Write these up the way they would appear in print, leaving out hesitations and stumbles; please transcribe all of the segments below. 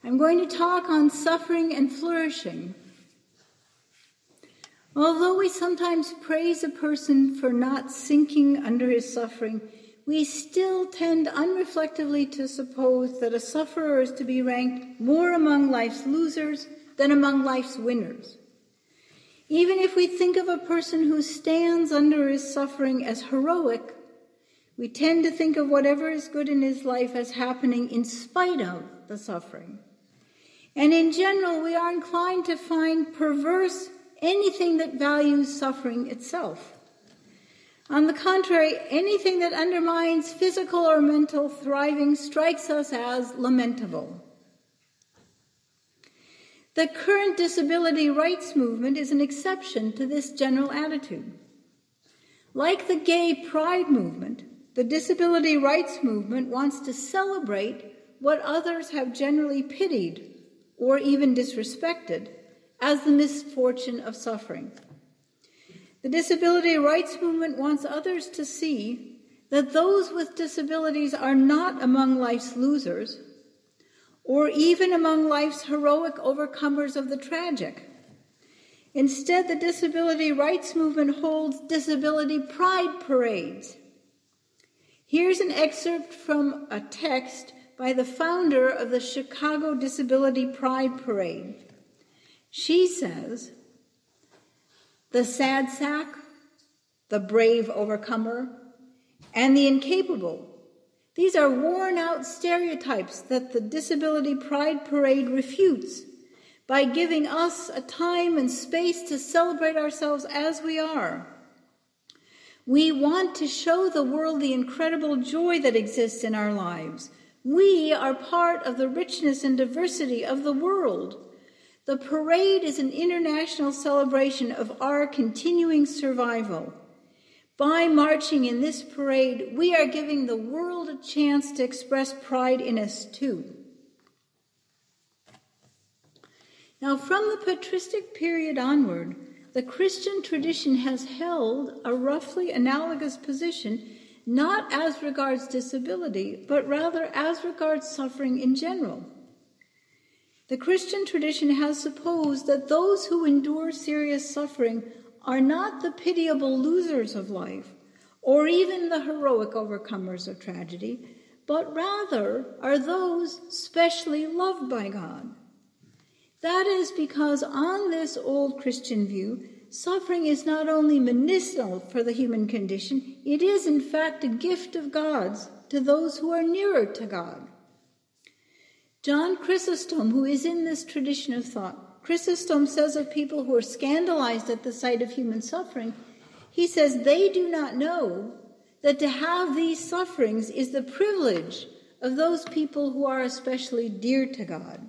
I'm going to talk on suffering and flourishing. Although we sometimes praise a person for not sinking under his suffering, we still tend unreflectively to suppose that a sufferer is to be ranked more among life's losers than among life's winners. Even if we think of a person who stands under his suffering as heroic, we tend to think of whatever is good in his life as happening in spite of the suffering. And in general, we are inclined to find perverse anything that values suffering itself. On the contrary, anything that undermines physical or mental thriving strikes us as lamentable. The current disability rights movement is an exception to this general attitude. Like the gay pride movement, the disability rights movement wants to celebrate what others have generally pitied or even disrespected as the misfortune of suffering. The disability rights movement wants others to see that those with disabilities are not among life's losers or even among life's heroic overcomers of the tragic. Instead, the disability rights movement holds disability pride parades. Here's an excerpt from a text by the founder of the Chicago Disability Pride Parade. She says, "The sad sack, the brave overcomer, and the incapable, these are worn-out stereotypes that the Disability Pride Parade refutes by giving us a time and space to celebrate ourselves as we are. We want to show the world the incredible joy that exists in our lives. We are part of the richness and diversity of the world. The parade is an international celebration of our continuing survival. By marching in this parade, we are giving the world a chance to express pride in us too." Now, from the patristic period onward, the Christian tradition has held a roughly analogous position, not as regards disability, but rather as regards suffering in general. The Christian tradition has supposed that those who endure serious suffering are not the pitiable losers of life, or even the heroic overcomers of tragedy, but rather are those specially loved by God. That is because on this old Christian view, suffering is not only medicinal for the human condition, it is in fact a gift of God's to those who are nearer to God. John Chrysostom, who is in this tradition of thought, Chrysostom says of people who are scandalized at the sight of human suffering, he says they do not know that to have these sufferings is the privilege of those people who are especially dear to God.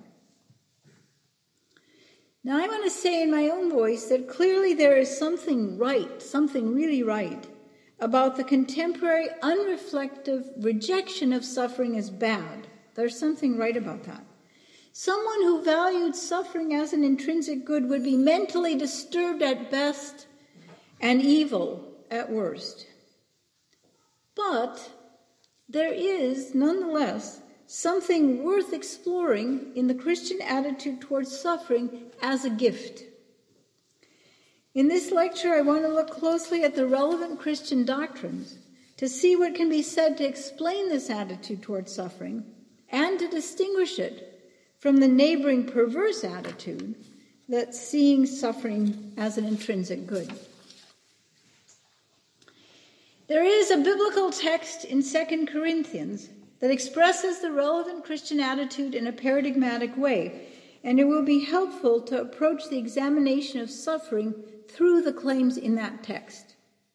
Now, I want to say in my own voice that clearly there is something right, something really right, about the contemporary unreflective rejection of suffering as bad. There's something right about that. Someone who valued suffering as an intrinsic good would be mentally disturbed at best and evil at worst. But there is, nonetheless, something worth exploring in the Christian attitude towards suffering as a gift. In this lecture, I want to look closely at the relevant Christian doctrines to see what can be said to explain this attitude towards suffering and to distinguish it from the neighboring perverse attitude that's seeing suffering as an intrinsic good. There is a biblical text in 2 Corinthians that expresses the relevant Christian attitude in a paradigmatic way, and it will be helpful to approach the examination of suffering through the claims in that text.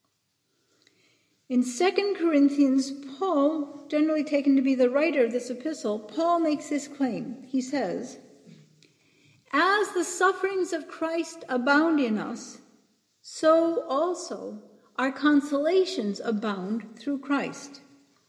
In 2 Corinthians, Paul, generally taken to be the writer of this epistle, Paul makes this claim. He says, "As the sufferings of Christ abound in us, so also our consolations abound through Christ."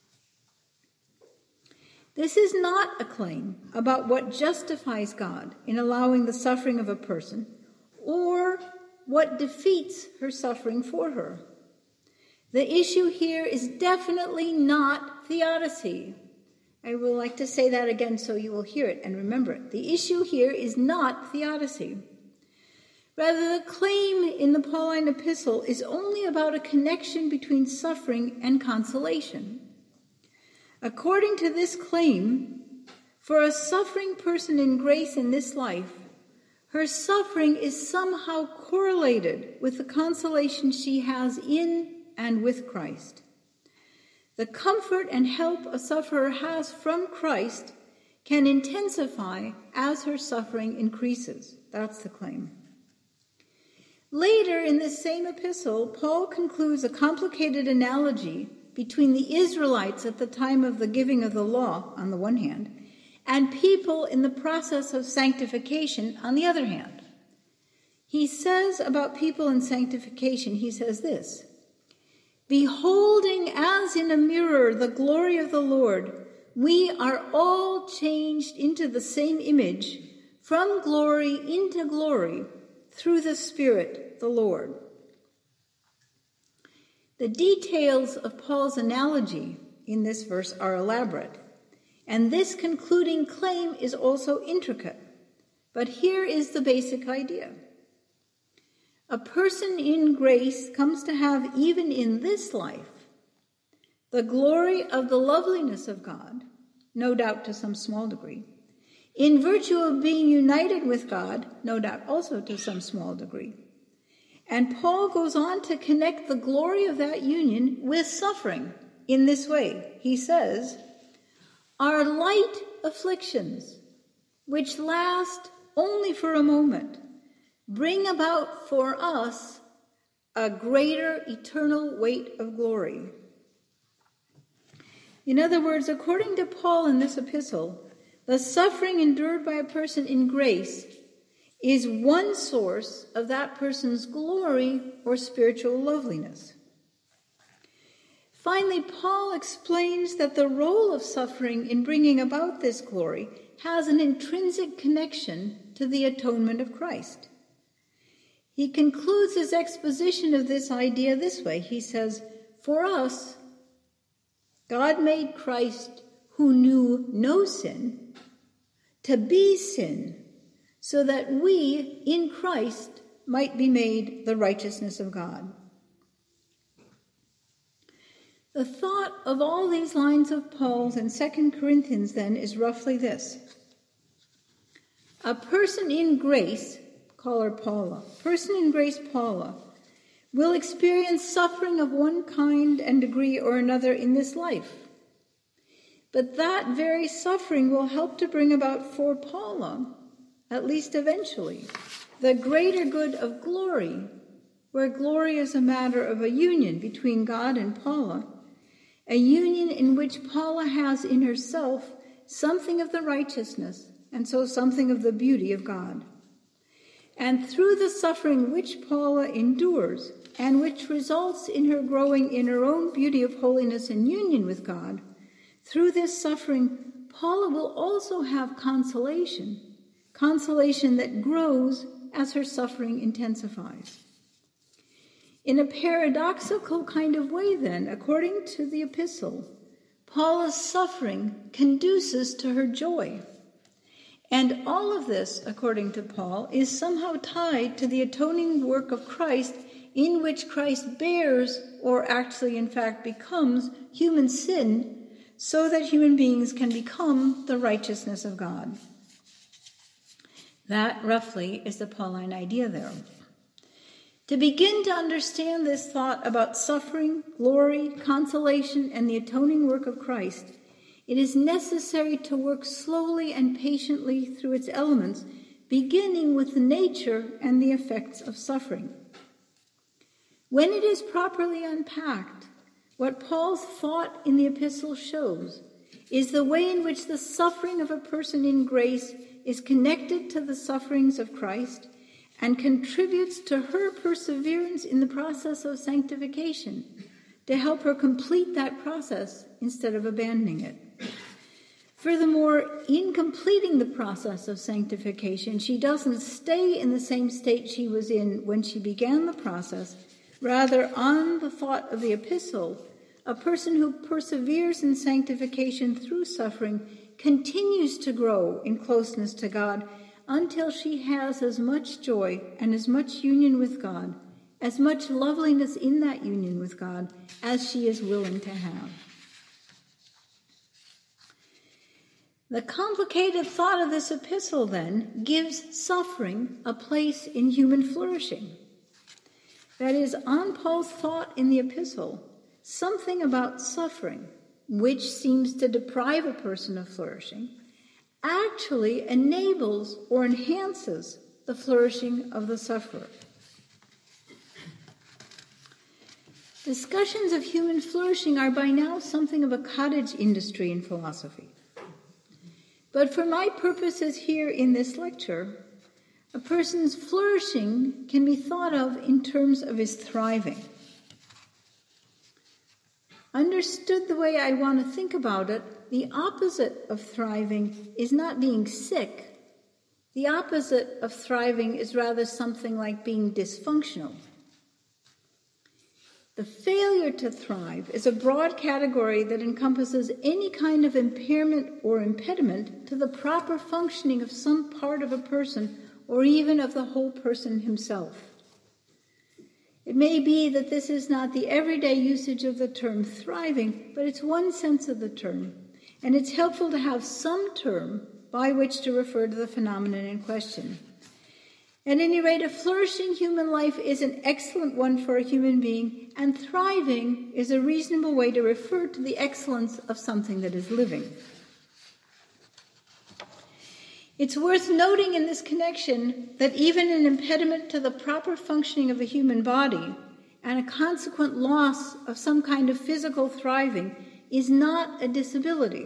This is not a claim about what justifies God in allowing the suffering of a person or what defeats her suffering for her. The issue here is definitely not theodicy. I will like to say that again so you will hear it and remember it. The issue here is not theodicy. Rather, the claim in the Pauline epistle is only about a connection between suffering and consolation. According to this claim, for a suffering person in grace in this life, her suffering is somehow correlated with the consolation she has in and with Christ. The comfort and help a sufferer has from Christ can intensify as her suffering increases. That's the claim. Later in this same epistle, Paul concludes a complicated analogy between the Israelites at the time of the giving of the law, on the one hand, and people in the process of sanctification, on the other hand. He says about people in sanctification, he says this: "Beholding as in a mirror the glory of the Lord, we are all changed into the same image, from glory into glory, through the Spirit, the Lord." The details of Paul's analogy in this verse are elaborate, and this concluding claim is also intricate. But here is the basic idea. A person in grace comes to have, even in this life, the glory of the loveliness of God, no doubt to some small degree, in virtue of being united with God, no doubt also to some small degree. And Paul goes on to connect the glory of that union with suffering in this way. He says, "Our light afflictions, which last only for a moment, bring about for us a greater eternal weight of glory." In other words, according to Paul in this epistle, the suffering endured by a person in grace is one source of that person's glory or spiritual loveliness. Finally, Paul explains that the role of suffering in bringing about this glory has an intrinsic connection to the atonement of Christ. He concludes his exposition of this idea this way. He says, "For us, God made Christ, who knew no sin, to be sin, so that we, in Christ, might be made the righteousness of God." The thought of all these lines of Paul's in 2 Corinthians, then, is roughly this. A person in grace, call her Paula, person in grace Paula, will experience suffering of one kind and degree or another in this life. But that very suffering will help to bring about for Paula, at least eventually, the greater good of glory, where glory is a matter of a union between God and Paula, a union in which Paula has in herself something of the righteousness, and so something of the beauty of God. And through the suffering which Paula endures, and which results in her growing in her own beauty of holiness and union with God, through this suffering, Paula will also have consolation that grows as her suffering intensifies. In a paradoxical kind of way, then, according to the epistle, Paula's suffering conduces to her joy. And all of this, according to Paul, is somehow tied to the atoning work of Christ, in which Christ bears, or actually in fact becomes, human sin, so that human beings can become the righteousness of God. That, roughly, is the Pauline idea there. To begin to understand this thought about suffering, glory, consolation, and the atoning work of Christ, it is necessary to work slowly and patiently through its elements, beginning with the nature and the effects of suffering. When it is properly unpacked, what Paul's thought in the epistle shows is the way in which the suffering of a person in grace is connected to the sufferings of Christ and contributes to her perseverance in the process of sanctification to help her complete that process instead of abandoning it. Furthermore, in completing the process of sanctification, she doesn't stay in the same state she was in when she began the process. Rather, on the thought of the epistle, a person who perseveres in sanctification through suffering continues to grow in closeness to God until she has as much joy and as much union with God, as much loveliness in that union with God as she is willing to have. The complicated thought of this epistle, then, gives suffering a place in human flourishing. That is, on Paul's thought in the epistle, something about suffering, which seems to deprive a person of flourishing, actually enables or enhances the flourishing of the sufferer. Discussions of human flourishing are by now something of a cottage industry in philosophy. But for my purposes here in this lecture, a person's flourishing can be thought of in terms of his thriving. Understood the way I want to think about it, the opposite of thriving is not being sick. The opposite of thriving is rather something like being dysfunctional. The failure to thrive is a broad category that encompasses any kind of impairment or impediment to the proper functioning of some part of a person or even of the whole person himself. It may be that this is not the everyday usage of the term thriving, but it's one sense of the term, and it's helpful to have some term by which to refer to the phenomenon in question. At any rate, a flourishing human life is an excellent one for a human being, and thriving is a reasonable way to refer to the excellence of something that is living. It's worth noting in this connection that even an impediment to the proper functioning of a human body and a consequent loss of some kind of physical thriving is not a disability.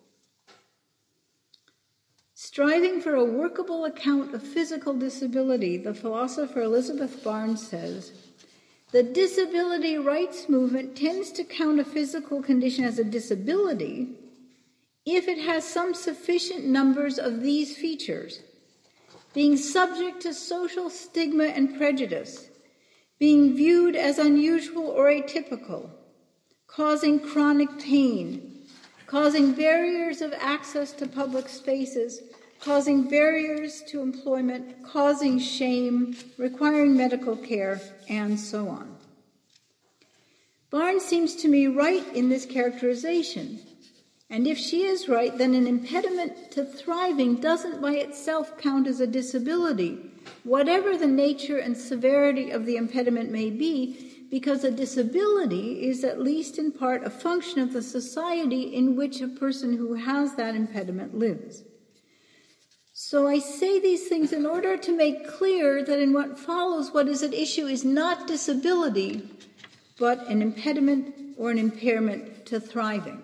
Striving for a workable account of physical disability, the philosopher Elizabeth Barnes says, the disability rights movement tends to count a physical condition as a disability if it has some sufficient numbers of these features: being subject to social stigma and prejudice, being viewed as unusual or atypical, causing chronic pain, causing barriers of access to public spaces, causing barriers to employment, causing shame, requiring medical care, and so on. Barnes seems to me right in this characterization. And if she is right, then an impediment to thriving doesn't by itself count as a disability, whatever the nature and severity of the impediment may be, because a disability is at least in part a function of the society in which a person who has that impediment lives. So I say these things in order to make clear that in what follows, what is at issue is not disability, but an impediment or an impairment to thriving.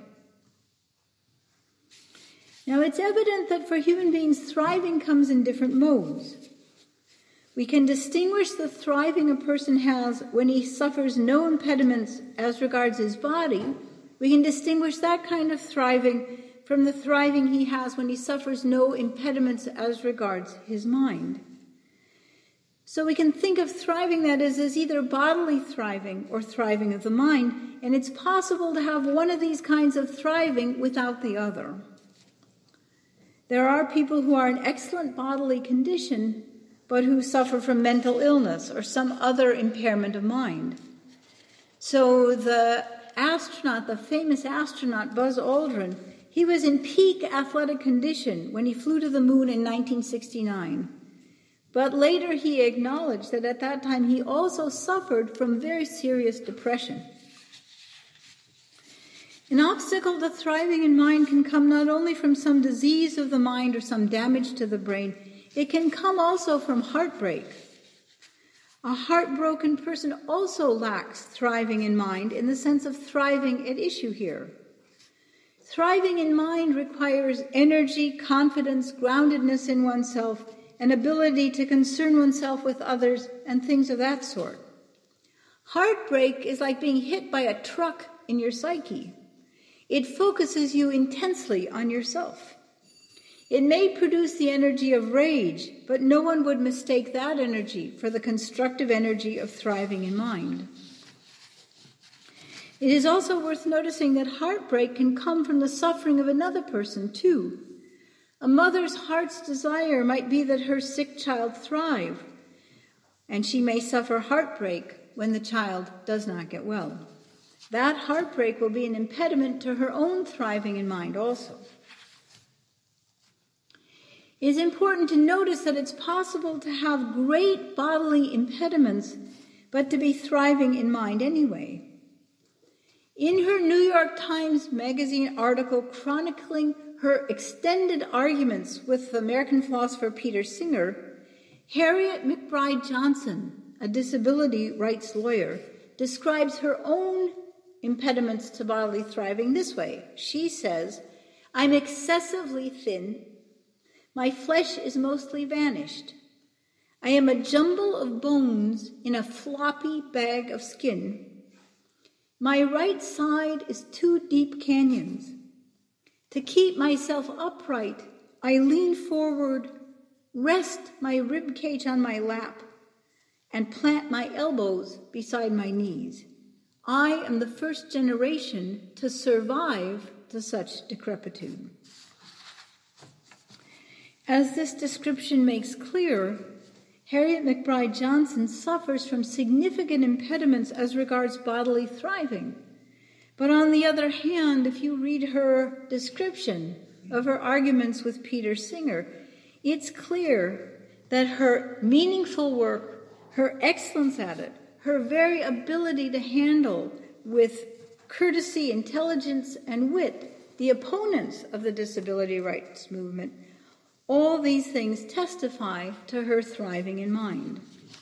Now, it's evident that for human beings, thriving comes in different modes. We can distinguish the thriving a person has when he suffers no impediments as regards his body. We can distinguish that kind of thriving from the thriving he has when he suffers no impediments as regards his mind. So we can think of thriving, that is, as either bodily thriving or thriving of the mind, and it's possible to have one of these kinds of thriving without the other. There are people who are in excellent bodily condition, but who suffer from mental illness or some other impairment of mind. So the famous astronaut Buzz Aldrin, he was in peak athletic condition when he flew to the moon in 1969. But later he acknowledged that at that time he also suffered from very serious depression. An obstacle to thriving in mind can come not only from some disease of the mind or some damage to the brain, it can come also from heartbreak. A heartbroken person also lacks thriving in mind in the sense of thriving at issue here. Thriving in mind requires energy, confidence, groundedness in oneself, an ability to concern oneself with others, and things of that sort. Heartbreak is like being hit by a truck in your psyche. It focuses you intensely on yourself. It may produce the energy of rage, but no one would mistake that energy for the constructive energy of thriving in mind. It is also worth noticing that heartbreak can come from the suffering of another person, too. A mother's heart's desire might be that her sick child thrive, and she may suffer heartbreak when the child does not get well. That heartbreak will be an impediment to her own thriving in mind also. It is important to notice that it's possible to have great bodily impediments, but to be thriving in mind anyway. In her New York Times Magazine article chronicling her extended arguments with the American philosopher Peter Singer, Harriet McBride Johnson, a disability rights lawyer, describes her own impediments to bodily thriving this way. She says, "I'm excessively thin. My flesh is mostly vanished. I am a jumble of bones in a floppy bag of skin. My right side is 2 deep canyons. To keep myself upright, I lean forward, rest my rib cage on my lap, and plant my elbows beside my knees. I am the first generation to survive to such decrepitude." As this description makes clear, Harriet McBride Johnson suffers from significant impediments as regards bodily thriving. But on the other hand, if you read her description of her arguments with Peter Singer, it's clear that her meaningful work, her excellence at it, her very ability to handle with courtesy, intelligence, and wit the opponents of the disability rights movement, all these things testify to her thriving in mind.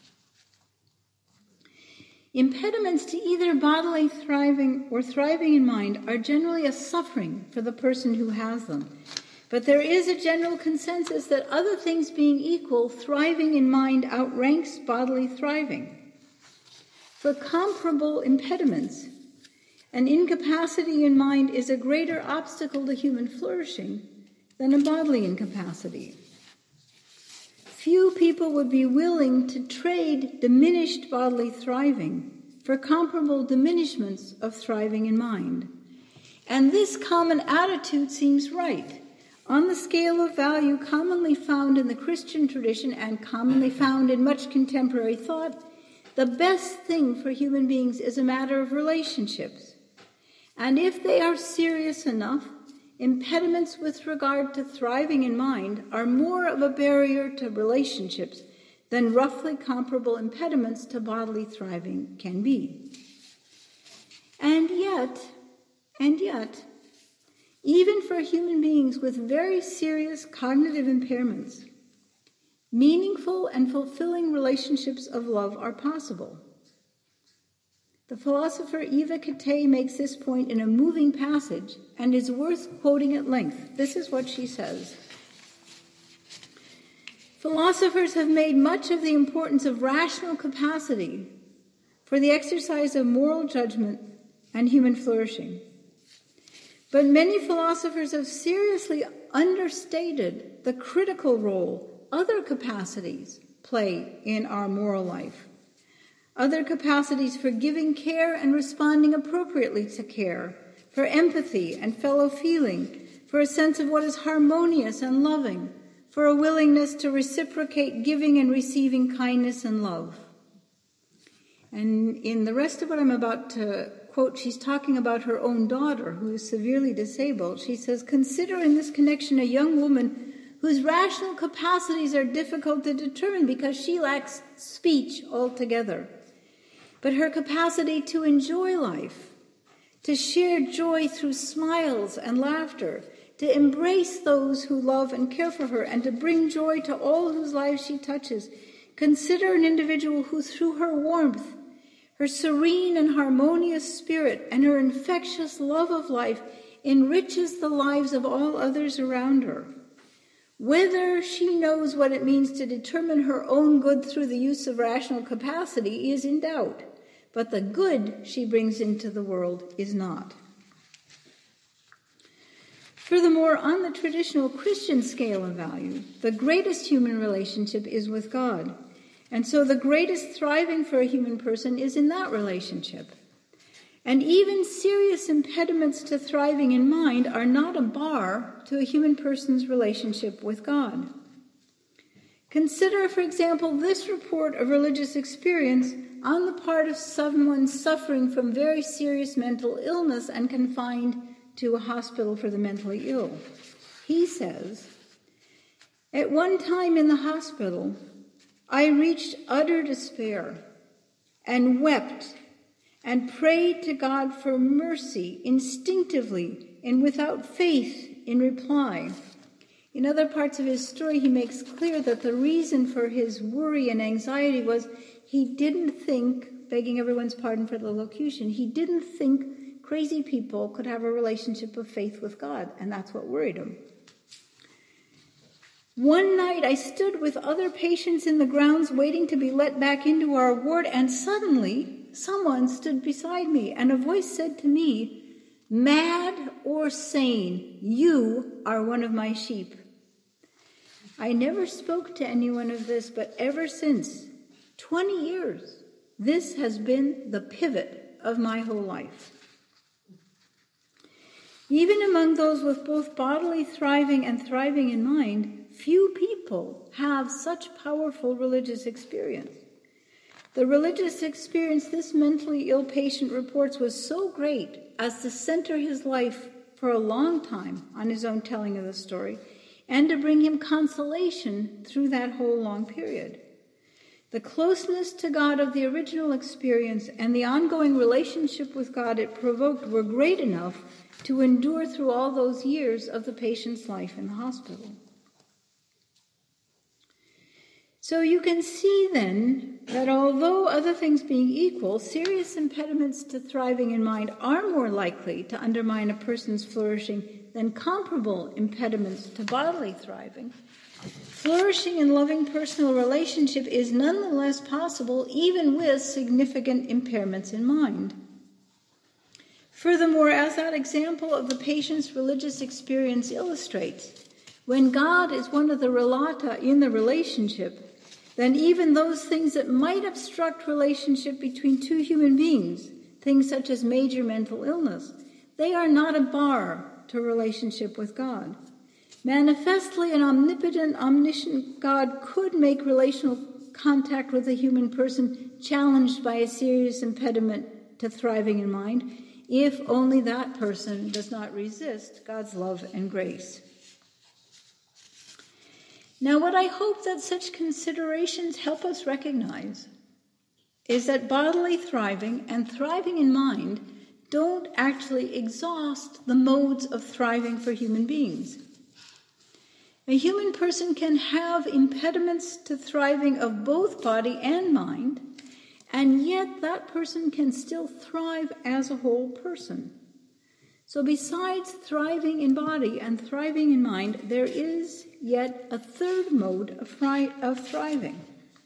Impediments to either bodily thriving or thriving in mind are generally a suffering for the person who has them. But there is a general consensus that, other things being equal, thriving in mind outranks bodily thriving. For comparable impediments, an incapacity in mind is a greater obstacle to human flourishing than a bodily incapacity. Few people would be willing to trade diminished bodily thriving for comparable diminishments of thriving in mind. And this common attitude seems right. On the scale of value commonly found in the Christian tradition and commonly found in much contemporary thought, the best thing for human beings is a matter of relationships. And if they are serious enough, impediments with regard to thriving in mind are more of a barrier to relationships than roughly comparable impediments to bodily thriving can be. And yet, even for human beings with very serious cognitive impairments, meaningful and fulfilling relationships of love are possible. The philosopher Eva Katay makes this point in a moving passage and is worth quoting at length. This is what she says. Philosophers have made much of the importance of rational capacity for the exercise of moral judgment and human flourishing. But many philosophers have seriously understated the critical role other capacities play in our moral life. Other capacities for giving care and responding appropriately to care, for empathy and fellow feeling, for a sense of what is harmonious and loving, for a willingness to reciprocate giving and receiving kindness and love. And in the rest of what I'm about to quote, she's talking about her own daughter, who is severely disabled. She says, "Consider in this connection a young woman whose rational capacities are difficult to determine because she lacks speech altogether. But her capacity to enjoy life, to share joy through smiles and laughter, to embrace those who love and care for her, and to bring joy to all whose lives she touches. Consider an individual who, through her warmth, her serene and harmonious spirit, and her infectious love of life, enriches the lives of all others around her. Whether she knows what it means to determine her own good through the use of rational capacity is in doubt, but the good she brings into the world is not." Furthermore, on the traditional Christian scale of value, the greatest human relationship is with God. And so the greatest thriving for a human person is in that relationship. And even serious impediments to thriving in mind are not a bar to a human person's relationship with God. Consider, for example, this report of religious experience on the part of someone suffering from very serious mental illness and confined to a hospital for the mentally ill. He says, "At one time in the hospital, I reached utter despair and wept and prayed to God for mercy instinctively and without faith in reply." In other parts of his story, he makes clear that the reason for his worry and anxiety was he didn't think, begging everyone's pardon for the locution, he didn't think crazy people could have a relationship of faith with God, and that's what worried him. "One night I stood with other patients in the grounds waiting to be let back into our ward, and suddenly someone stood beside me, and a voice said to me, 'Mad or sane, you are one of my sheep.' I never spoke to anyone of this, but ever since, 20 years, this has been the pivot of my whole life." Even among those with both bodily thriving and thriving in mind, few people have such powerful religious experience. The religious experience this mentally ill patient reports was so great as to center his life for a long time on his own telling of the story, and to bring him consolation through that whole long period. The closeness to God of the original experience and the ongoing relationship with God it provoked were great enough to endure through all those years of the patient's life in the hospital. So you can see then that although other things being equal, serious impediments to thriving in mind are more likely to undermine a person's flourishing than comparable impediments to bodily thriving, flourishing and loving personal relationship is nonetheless possible even with significant impairments in mind. Furthermore, as that example of the patient's religious experience illustrates, when God is one of the relata in the relationship, then even those things that might obstruct relationship between two human beings, things such as major mental illness, they are not a bar to relationship with God. Manifestly, an omnipotent, omniscient God could make relational contact with a human person challenged by a serious impediment to thriving in mind, if only that person does not resist God's love and grace. Now, what I hope that such considerations help us recognize is that bodily thriving and thriving in mind don't actually exhaust the modes of thriving for human beings. A human person can have impediments to thriving of both body and mind, and yet that person can still thrive as a whole person. So besides thriving in body and thriving in mind, there is yet a third mode of thriving.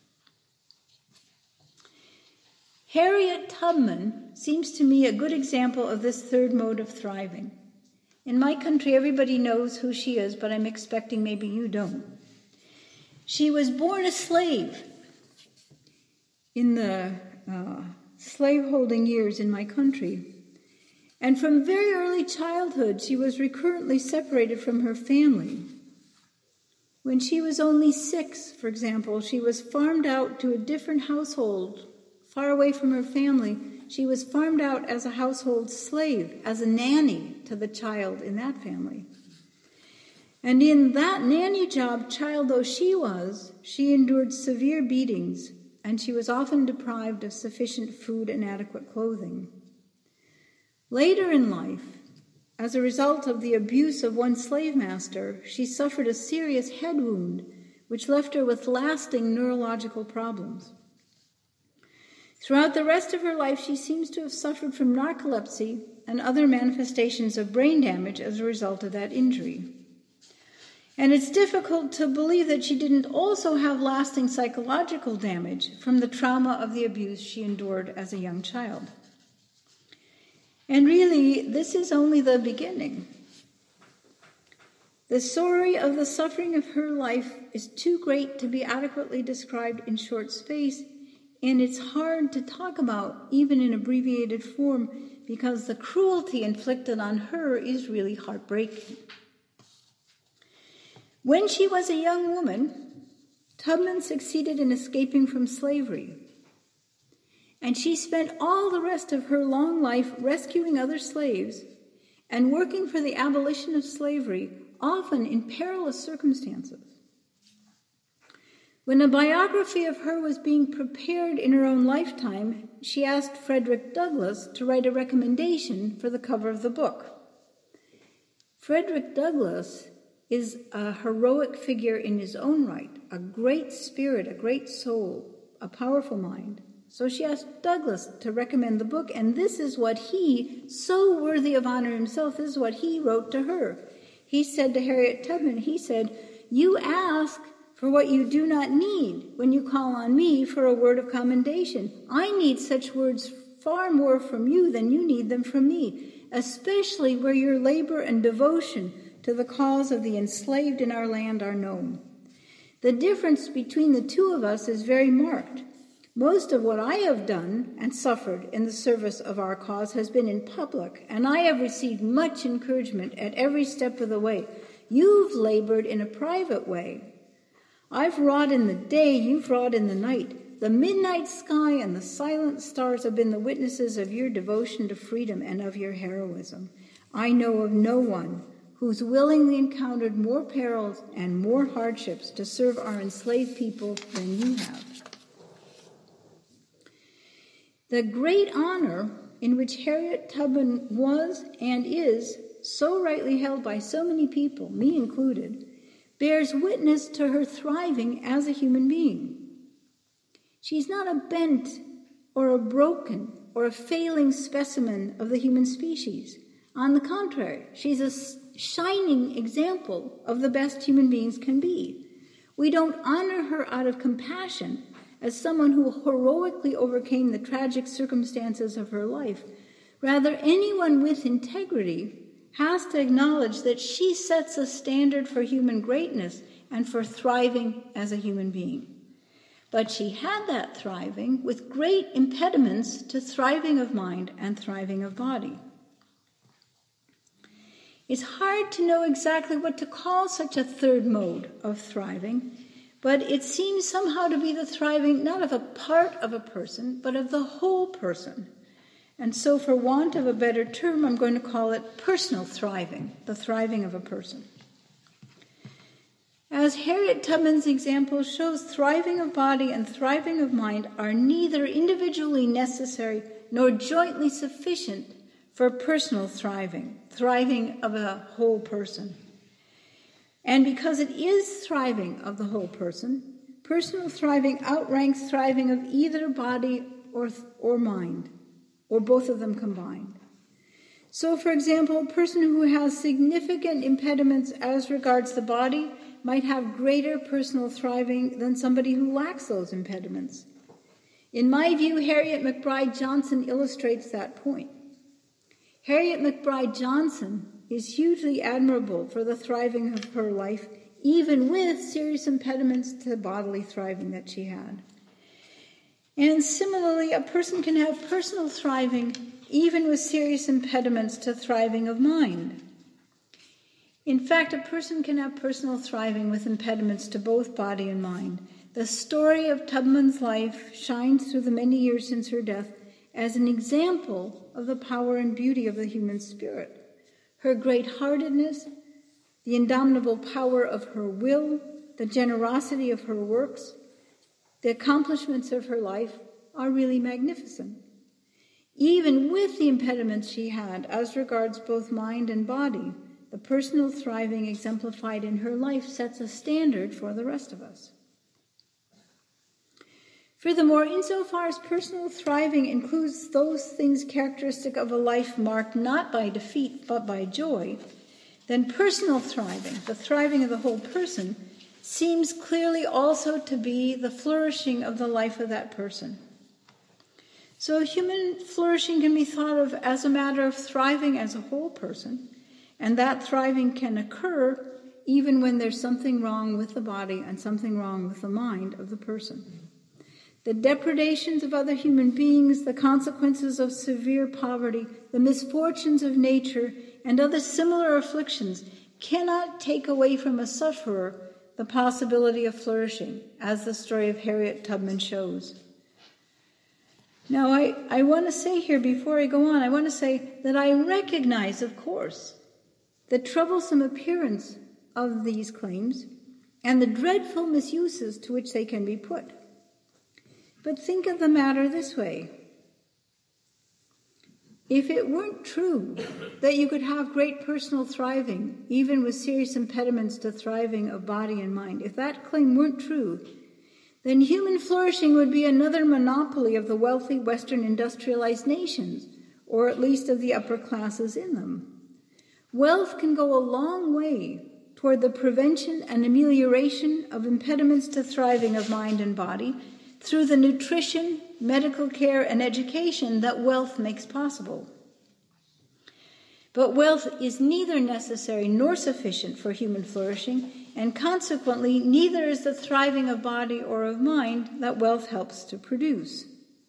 Harriet Tubman seems to me a good example of this third mode of thriving. In my country, everybody knows who she is, but I'm expecting maybe you don't. She was born a slave in the slaveholding years in my country. And from very early childhood, she was recurrently separated from her family. When she was only 6, for example, she was farmed out to a different household, far away from her family. She was farmed out as a household slave, as a nanny to the child in that family. And in that nanny job, child though she was, she endured severe beatings, and she was often deprived of sufficient food and adequate clothing. Later in life, as a result of the abuse of one slave master, she suffered a serious head wound, which left her with lasting neurological problems. Throughout the rest of her life, she seems to have suffered from narcolepsy and other manifestations of brain damage as a result of that injury. And it's difficult to believe that she didn't also have lasting psychological damage from the trauma of the abuse she endured as a young child. And really, this is only the beginning. The story of the suffering of her life is too great to be adequately described in short space, and it's hard to talk about, even in abbreviated form, because the cruelty inflicted on her is really heartbreaking. When she was a young woman, Tubman succeeded in escaping from slavery, and she spent all the rest of her long life rescuing other slaves and working for the abolition of slavery, often in perilous circumstances. When a biography of her was being prepared in her own lifetime, she asked Frederick Douglass to write a recommendation for the cover of the book. Frederick Douglass is a heroic figure in his own right, a great spirit, a great soul, a powerful mind. So she asked Douglass to recommend the book, and this is what he, so worthy of honor himself, this is what he wrote to her. He said to Harriet Tubman, he said, "You ask for what you do not need when you call on me for a word of commendation. I need such words far more from you than you need them from me, especially where your labor and devotion to the cause of the enslaved in our land are known. The difference between the two of us is very marked. Most of what I have done and suffered in the service of our cause has been in public, and I have received much encouragement at every step of the way. You've labored in a private way. I've wrought in the day, you've wrought in the night. The midnight sky and the silent stars have been the witnesses of your devotion to freedom and of your heroism. I know of no one who's willingly encountered more perils and more hardships to serve our enslaved people than you have." The great honor in which Harriet Tubman was and is so rightly held by so many people, me included, bears witness to her thriving as a human being. She's not a bent or a broken or a failing specimen of the human species. On the contrary, she's a shining example of the best human beings can be. We don't honor her out of compassion as someone who heroically overcame the tragic circumstances of her life. Rather, anyone with integrity has to acknowledge that she sets a standard for human greatness and for thriving as a human being. But she had that thriving with great impediments to thriving of mind and thriving of body. It's hard to know exactly what to call such a third mode of thriving, but it seems somehow to be the thriving not of a part of a person, but of the whole person. And so, for want of a better term, I'm going to call it personal thriving, the thriving of a person. As Harriet Tubman's example shows, thriving of body and thriving of mind are neither individually necessary nor jointly sufficient for personal thriving, thriving of a whole person. And because it is thriving of the whole person, personal thriving outranks thriving of either body or mind, or both of them combined. So, for example, a person who has significant impediments as regards the body might have greater personal thriving than somebody who lacks those impediments. In my view, Harriet McBride Johnson illustrates that point. Harriet McBride Johnson is hugely admirable for the thriving of her life, even with serious impediments to bodily thriving that she had. And similarly, a person can have personal thriving even with serious impediments to thriving of mind. In fact, a person can have personal thriving with impediments to both body and mind. The story of Tubman's life shines through the many years since her death as an example of the power and beauty of the human spirit. Her great-heartedness, the indomitable power of her will, the generosity of her works, the accomplishments of her life are really magnificent. Even with the impediments she had as regards both mind and body, the personal thriving exemplified in her life sets a standard for the rest of us. Furthermore, insofar as personal thriving includes those things characteristic of a life marked not by defeat but by joy, then personal thriving, the thriving of the whole person, seems clearly also to be the flourishing of the life of that person. So human flourishing can be thought of as a matter of thriving as a whole person, and that thriving can occur even when there's something wrong with the body and something wrong with the mind of the person. The depredations of other human beings, the consequences of severe poverty, the misfortunes of nature, and other similar afflictions cannot take away from a sufferer the possibility of flourishing, as the story of Harriet Tubman shows. Now, I want to say here, before I go on, I want to say that I recognize, of course, the troublesome appearance of these claims and the dreadful misuses to which they can be put. But think of the matter this way. If it weren't true that you could have great personal thriving, even with serious impediments to thriving of body and mind, if that claim weren't true, then human flourishing would be another monopoly of the wealthy Western industrialized nations, or at least of the upper classes in them. Wealth can go a long way toward the prevention and amelioration of impediments to thriving of mind and body through the nutrition, medical care, and education that wealth makes possible. But wealth is neither necessary nor sufficient for human flourishing, and consequently, neither is the thriving of body or of mind that wealth helps to produce.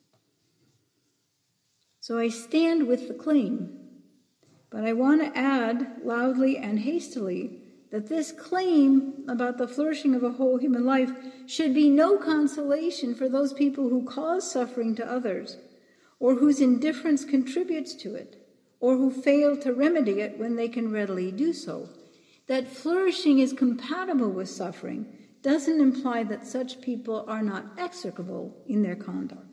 So I stand with the claim, but I want to add loudly and hastily that this claim about the flourishing of a whole human life should be no consolation for those people who cause suffering to others, or whose indifference contributes to it, or who fail to remedy it when they can readily do so. That flourishing is compatible with suffering doesn't imply that such people are not execrable in their conduct.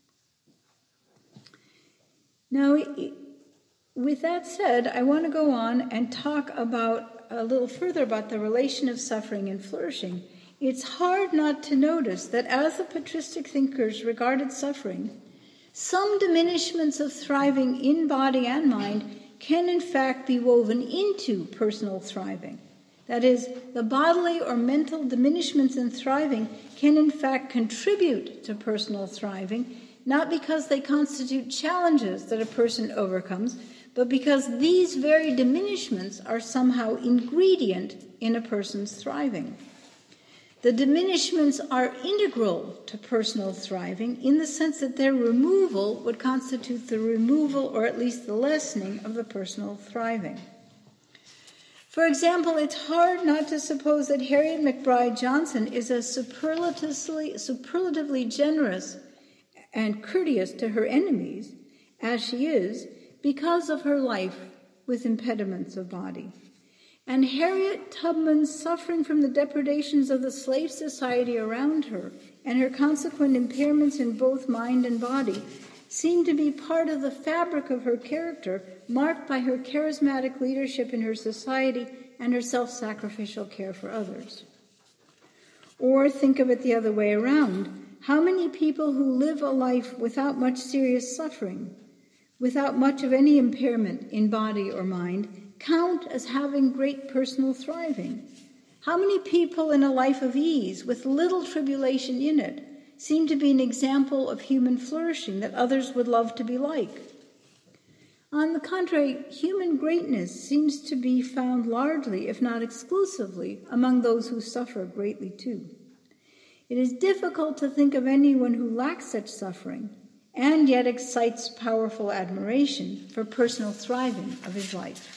Now, with that said, I want to go on and talk a little further about the relation of suffering and flourishing. It's hard not to notice that as the patristic thinkers regarded suffering, some diminishments of thriving in body and mind can in fact be woven into personal thriving. That is, the bodily or mental diminishments in thriving can in fact contribute to personal thriving, not because they constitute challenges that a person overcomes, but because these very diminishments are somehow ingredient in a person's thriving. The diminishments are integral to personal thriving in the sense that their removal would constitute the removal or at least the lessening of the personal thriving. For example, it's hard not to suppose that Harriet McBride Johnson is as superlatively generous and courteous to her enemies as she is because of her life with impediments of body. And Harriet Tubman's suffering from the depredations of the slave society around her and her consequent impairments in both mind and body seem to be part of the fabric of her character, marked by her charismatic leadership in her society and her self-sacrificial care for others. Or think of it the other way around. How many people who live a life without much serious suffering, without much of any impairment in body or mind, count as having great personal thriving? How many people in a life of ease, with little tribulation in it, seem to be an example of human flourishing that others would love to be like? On the contrary, human greatness seems to be found largely, if not exclusively, among those who suffer greatly too. It is difficult to think of anyone who lacks such suffering, and yet excites powerful admiration for personal thriving of his life.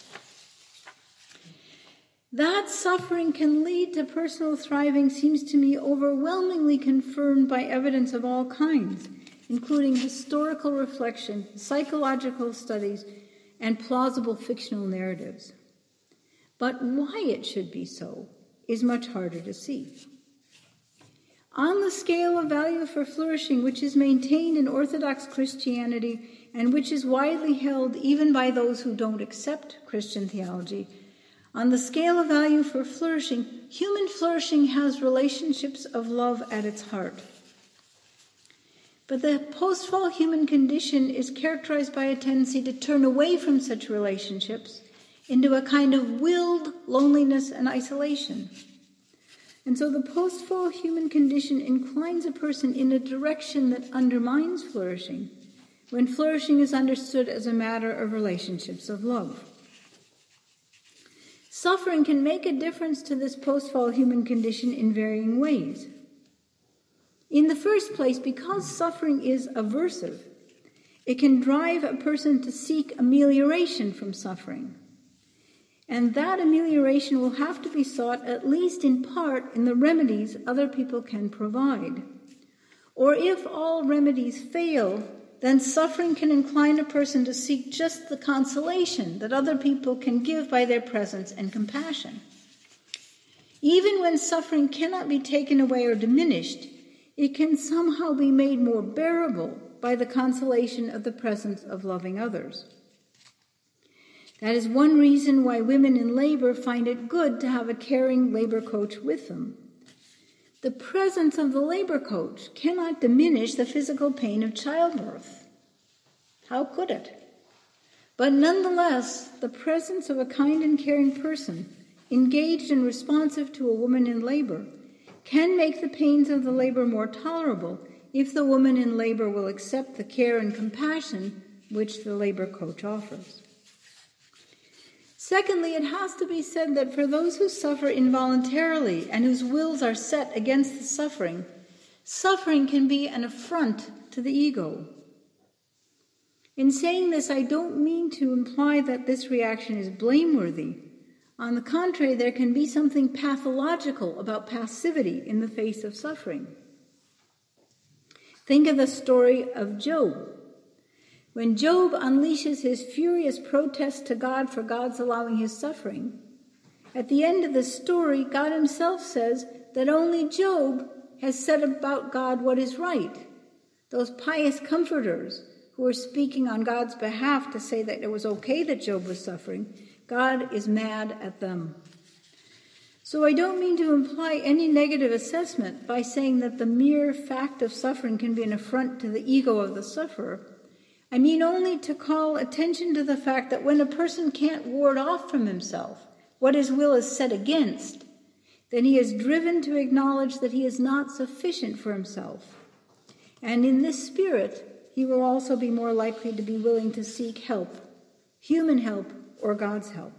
That suffering can lead to personal thriving seems to me overwhelmingly confirmed by evidence of all kinds, including historical reflection, psychological studies, and plausible fictional narratives. But why it should be so is much harder to see. On the scale of value for flourishing, which is maintained in Orthodox Christianity and which is widely held even by those who don't accept Christian theology, on the scale of value for flourishing, human flourishing has relationships of love at its heart. But the post-fall human condition is characterized by a tendency to turn away from such relationships into a kind of willed loneliness and isolation. And so the post-fall human condition inclines a person in a direction that undermines flourishing, when flourishing is understood as a matter of relationships of love. Suffering can make a difference to this post-fall human condition in varying ways. In the first place, because suffering is aversive, it can drive a person to seek amelioration from suffering. And that amelioration will have to be sought, at least in part, in the remedies other people can provide. Or if all remedies fail, then suffering can incline a person to seek just the consolation that other people can give by their presence and compassion. Even when suffering cannot be taken away or diminished, it can somehow be made more bearable by the consolation of the presence of loving others. That is one reason why women in labor find it good to have a caring labor coach with them. The presence of the labor coach cannot diminish the physical pain of childbirth. How could it? But nonetheless, the presence of a kind and caring person, engaged and responsive to a woman in labor, can make the pains of the labor more tolerable if the woman in labor will accept the care and compassion which the labor coach offers. Secondly, it has to be said that for those who suffer involuntarily and whose wills are set against the suffering, suffering can be an affront to the ego. In saying this, I don't mean to imply that this reaction is blameworthy. On the contrary, there can be something pathological about passivity in the face of suffering. Think of the story of Job. When Job unleashes his furious protest to God for God's allowing his suffering, at the end of the story, God himself says that only Job has said about God what is right. Those pious comforters who are speaking on God's behalf to say that it was okay that Job was suffering, God is mad at them. So I don't mean to imply any negative assessment by saying that the mere fact of suffering can be an affront to the ego of the sufferer. I mean only to call attention to the fact that when a person can't ward off from himself what his will is set against, then he is driven to acknowledge that he is not sufficient for himself. And in this spirit, he will also be more likely to be willing to seek help, human help or God's help.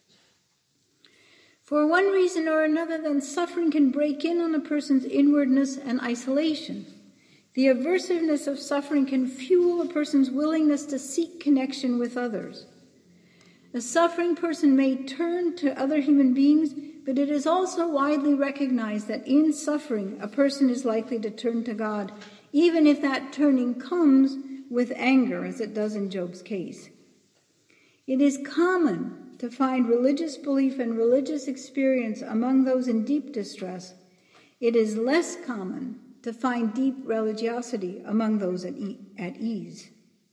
For one reason or another, then, suffering can break in on a person's inwardness and isolation. The aversiveness of suffering can fuel a person's willingness to seek connection with others. A suffering person may turn to other human beings, but it is also widely recognized that in suffering, a person is likely to turn to God, even if that turning comes with anger, as it does in Job's case. It is common to find religious belief and religious experience among those in deep distress. It is less common to find deep religiosity among those at ease.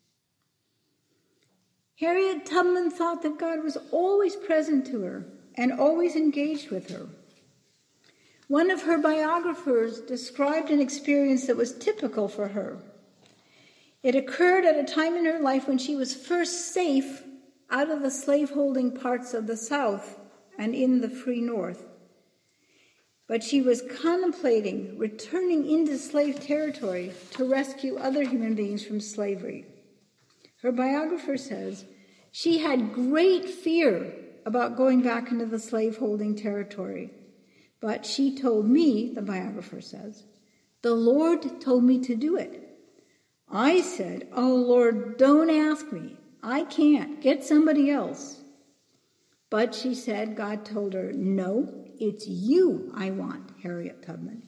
Harriet Tubman thought that God was always present to her and always engaged with her. One of her biographers described an experience that was typical for her. It occurred at a time in her life when she was first safe out of the slaveholding parts of the South and in the free North. But she was contemplating returning into slave territory to rescue other human beings from slavery. Her biographer says, she had great fear about going back into the slaveholding territory. But she told me, the biographer says, the Lord told me to do it. I said, oh Lord, don't ask me. I can't. Get somebody else. But she said, God told her, no, it's you I want, Harriet Tubman.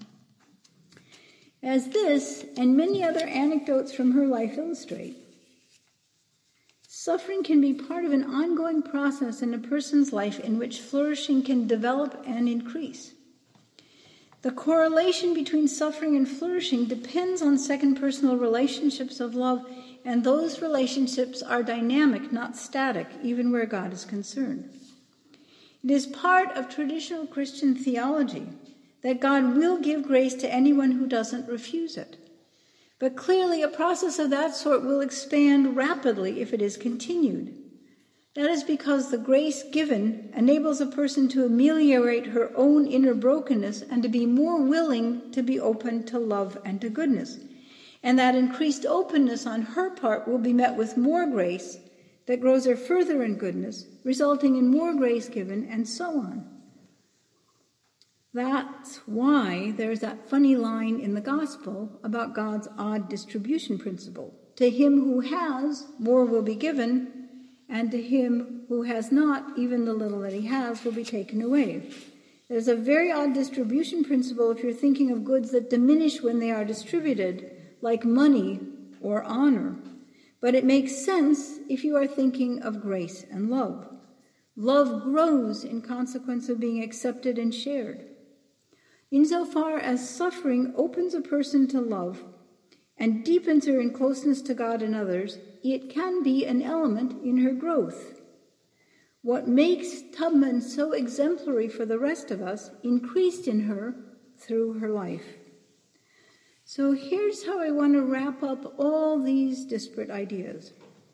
As this and many other anecdotes from her life illustrate, suffering can be part of an ongoing process in a person's life in which flourishing can develop and increase. The correlation between suffering and flourishing depends on second personal relationships of love, and those relationships are dynamic, not static, even where God is concerned. It is part of traditional Christian theology that God will give grace to anyone who doesn't refuse it. But clearly, a process of that sort will expand rapidly if it is continued. That is because the grace given enables a person to ameliorate her own inner brokenness and to be more willing to be open to love and to goodness. And that increased openness on her part will be met with more grace that grows her further in goodness, resulting in more grace given, and so on. That's why there's that funny line in the gospel about God's odd distribution principle. To him who has, more will be given, and to him who has not, even the little that he has will be taken away. There's a very odd distribution principle if you're thinking of goods that diminish when they are distributed, like money or honor. But it makes sense if you are thinking of grace and love. Love grows in consequence of being accepted and shared. Insofar as suffering opens a person to love and deepens her in closeness to God and others, it can be an element in her growth. What makes Tubman so exemplary for the rest of us increased in her through her life. So here's how I want to wrap up all these disparate ideas.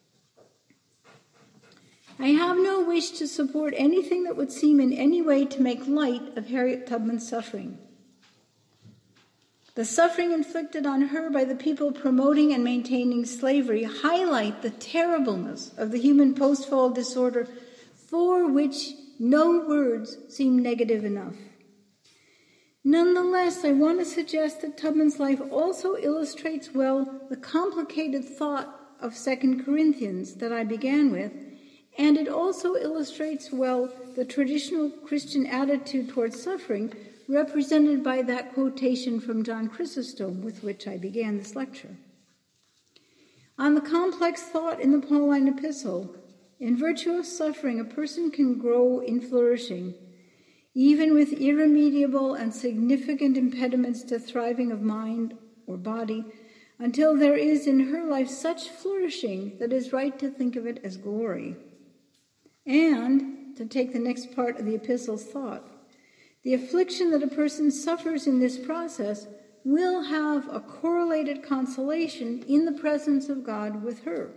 I have no wish to support anything that would seem in any way to make light of Harriet Tubman's suffering. The suffering inflicted on her by the people promoting and maintaining slavery highlight the terribleness of the human post-fall disorder for which no words seem negative enough. Nonetheless, I want to suggest that Tubman's life also illustrates well the complicated thought of 2 Corinthians that I began with, and it also illustrates well the traditional Christian attitude towards suffering represented by that quotation from John Chrysostom with which I began this lecture. On the complex thought in the Pauline epistle, in virtue of suffering, a person can grow in flourishing, even with irremediable and significant impediments to thriving of mind or body, until there is in her life such flourishing that it is right to think of it as glory. And, to take the next part of the epistle's thought, the affliction that a person suffers in this process will have a correlated consolation in the presence of God with her.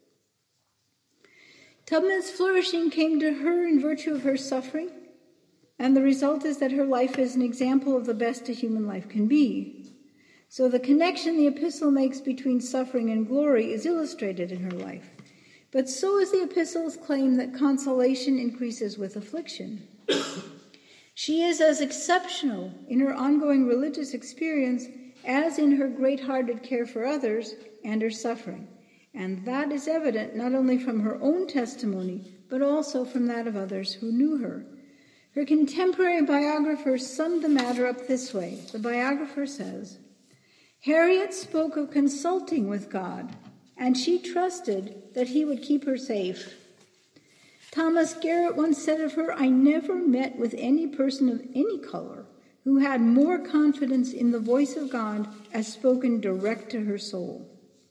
Tubman's flourishing came to her in virtue of her suffering, and the result is that her life is an example of the best a human life can be. So the connection the epistle makes between suffering and glory is illustrated in her life. But so is the epistle's claim that consolation increases with affliction. She is as exceptional in her ongoing religious experience as in her great-hearted care for others and her suffering. And that is evident not only from her own testimony, but also from that of others who knew her. Her contemporary biographer summed the matter up this way. The biographer says, "Harriet spoke of consulting with God, and she trusted that he would keep her safe. Thomas Garrett once said of her, 'I never met with any person of any color who had more confidence in the voice of God as spoken direct to her soul.'"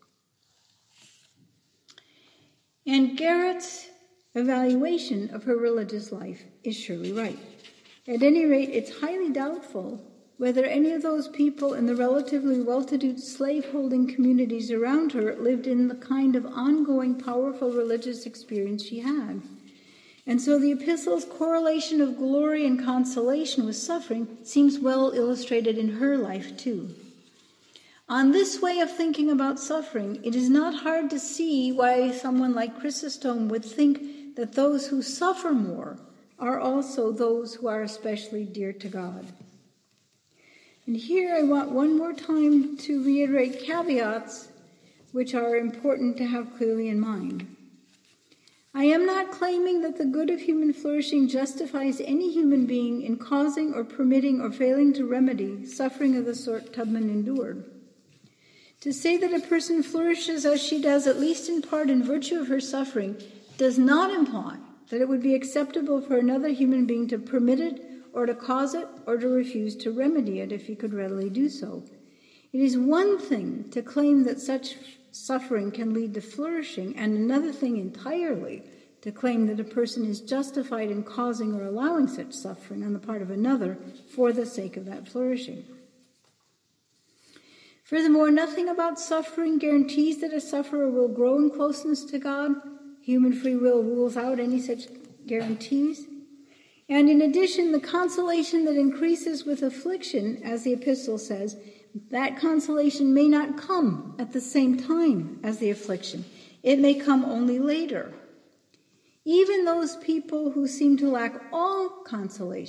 And Garrett's evaluation of her religious life is surely right. At any rate, it's highly doubtful whether any of those people in the relatively well-to-do slave-holding communities around her lived in the kind of ongoing, powerful religious experience she had. And so the epistle's correlation of glory and consolation with suffering seems well illustrated in her life too. On this way of thinking about suffering, it is not hard to see why someone like Chrysostom would think that those who suffer more are also those who are especially dear to God. And here I want one more time to reiterate caveats which are important to have clearly in mind. I am not claiming that the good of human flourishing justifies any human being in causing or permitting or failing to remedy suffering of the sort Tubman endured. To say that a person flourishes as she does, at least in part in virtue of her suffering, does not imply that it would be acceptable for another human being to permit it or to cause it or to refuse to remedy it if he could readily do so. It is one thing to claim that such suffering can lead to flourishing, and another thing entirely to claim that a person is justified in causing or allowing such suffering on the part of another for the sake of that flourishing. Furthermore, nothing about suffering guarantees that a sufferer will grow in closeness to God. Human free will rules out any such guarantees. And in addition, the consolation that increases with affliction, as the epistle says, that consolation may not come at the same time as the affliction. It may come only later. Even those people who seem to lack all consolation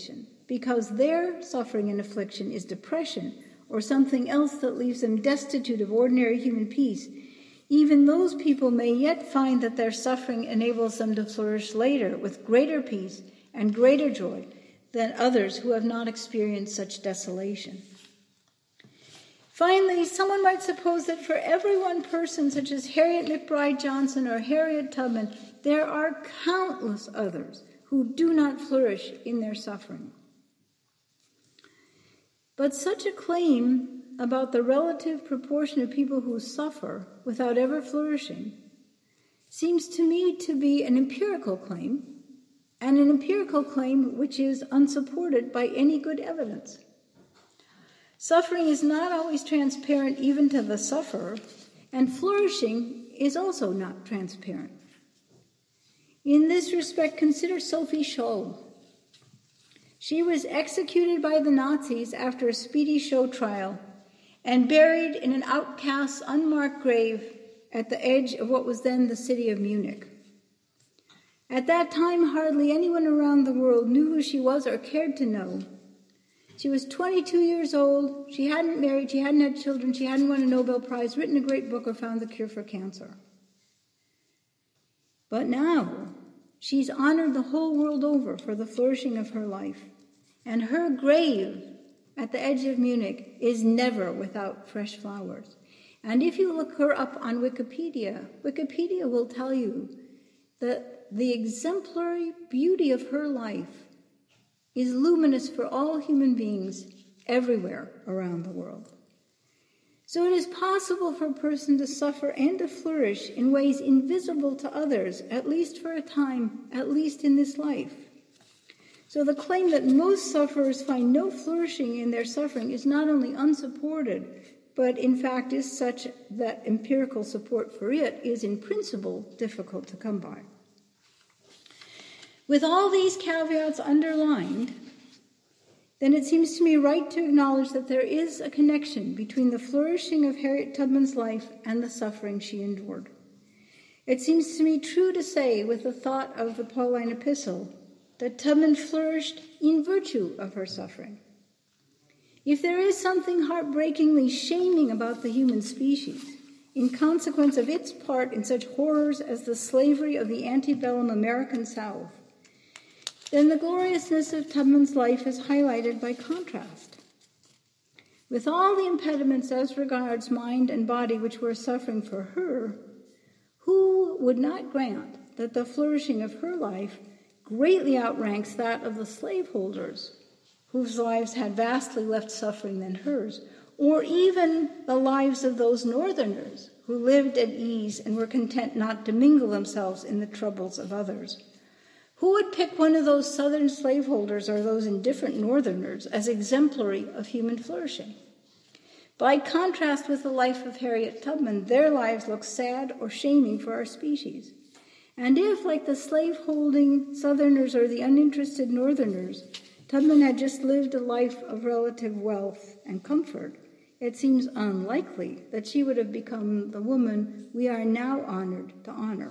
because their suffering and affliction is depression or something else that leaves them destitute of ordinary human peace, even those people may yet find that their suffering enables them to flourish later with greater peace and greater joy than others who have not experienced such desolation. Finally, someone might suppose that for every one person, such as Harriet McBride Johnson or Harriet Tubman, there are countless others who do not flourish in their suffering. But such a claim about the relative proportion of people who suffer without ever flourishing seems to me to be an empirical claim, and an empirical claim which is unsupported by any good evidence. Suffering is not always transparent even to the sufferer, and flourishing is also not transparent. In this respect, consider Sophie Scholl. She was executed by the Nazis after a speedy show trial and buried in an outcast's unmarked grave at the edge of what was then the city of Munich. At that time, hardly anyone around the world knew who she was or cared to know. She was 22 years old, she hadn't married, she hadn't had children, she hadn't won a Nobel Prize, written a great book, or found the cure for cancer. But now, she's honored the whole world over for the flourishing of her life, and her grave at the edge of Munich is never without fresh flowers. And if you look her up on Wikipedia, Wikipedia will tell you that the exemplary beauty of her life is luminous for all human beings everywhere around the world. So it is possible for a person to suffer and to flourish in ways invisible to others, at least for a time, at least in this life. So the claim that most sufferers find no flourishing in their suffering is not only unsupported, but in fact is such that empirical support for it is in principle difficult to come by. With all these caveats underlined, then it seems to me right to acknowledge that there is a connection between the flourishing of Harriet Tubman's life and the suffering she endured. It seems to me true to say, with the thought of the Pauline epistle, that Tubman flourished in virtue of her suffering. If there is something heartbreakingly shaming about the human species, in consequence of its part in such horrors as the slavery of the antebellum American South, then the gloriousness of Tubman's life is highlighted by contrast. With all the impediments as regards mind and body which were suffering for her, who would not grant that the flourishing of her life greatly outranks that of the slaveholders, whose lives had vastly less suffering than hers, or even the lives of those northerners who lived at ease and were content not to mingle themselves in the troubles of others? Who would pick one of those southern slaveholders or those indifferent northerners as exemplary of human flourishing? By contrast with the life of Harriet Tubman, their lives look sad or shaming for our species. And if, like the slave-holding southerners or the uninterested northerners, Tubman had just lived a life of relative wealth and comfort, it seems unlikely that she would have become the woman we are now honored to honor.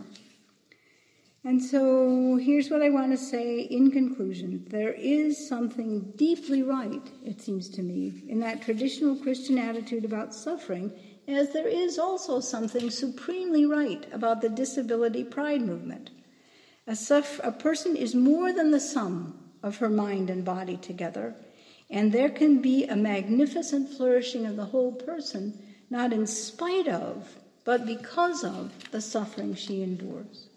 And so here's what I want to say in conclusion. There is something deeply right, it seems to me, in that traditional Christian attitude about suffering, as there is also something supremely right about the disability pride movement. A person is more than the sum of her mind and body together, and there can be a magnificent flourishing of the whole person, not in spite of, but because of the suffering she endures.